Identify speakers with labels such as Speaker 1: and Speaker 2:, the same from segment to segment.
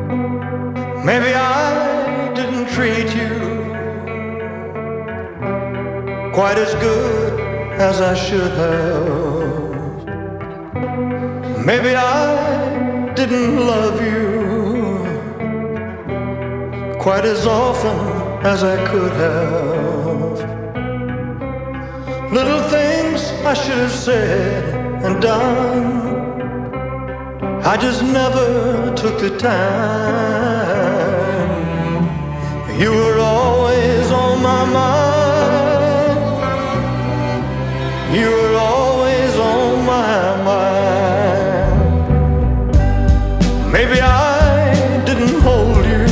Speaker 1: Maybe I didn't treat you quite as good as I should have. Maybe I didn't love you quite as often as I could have. Little things I should have said and done, I just never took the time. You were always on my mind. You were always on my mind. Maybe I didn't hold you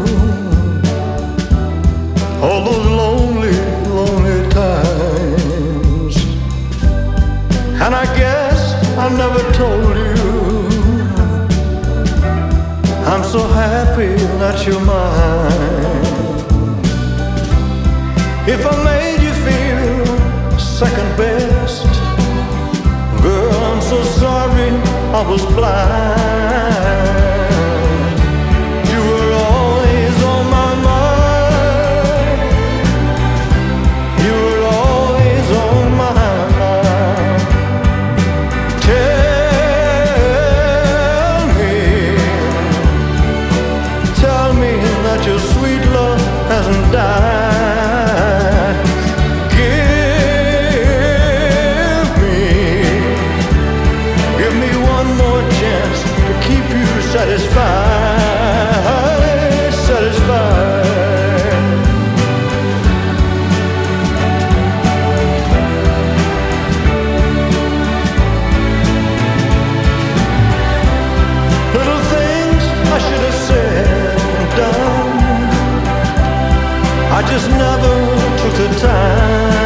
Speaker 1: all those lonely, lonely times. And I guess I never told you I'm so happy that you're mine. If I made you feel second best, girl, I'm so sorry I was blind. You were always on my mind. You were always on my mind. Tell me that your sweet love hasn't died. Give me one more chance to keep you satisfied, satisfied. Little things I should have said and done, I just never took the time.